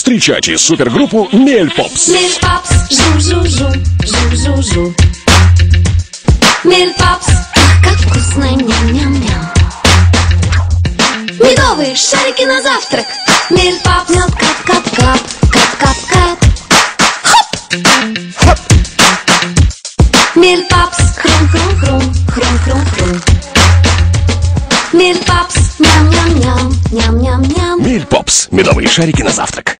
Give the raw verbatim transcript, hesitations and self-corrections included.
Встречайте супергруппу Мельпопс. Мельпопс, жу-жу-жу, жу-жу-жу. Мельпопс, ах, как вкусно, ням-ням-ням. Медовые шарики на завтрак. Мельпопс, мед, кап-кап-кап, кап-кап-кап. Хоп! Мельпопс, хрум-хрум-хрум, хрум-хрум-хрум. Мельпопс, ням-ням-ням, ням-ням-ням. Мельпопс. Медовые шарики на завтрак.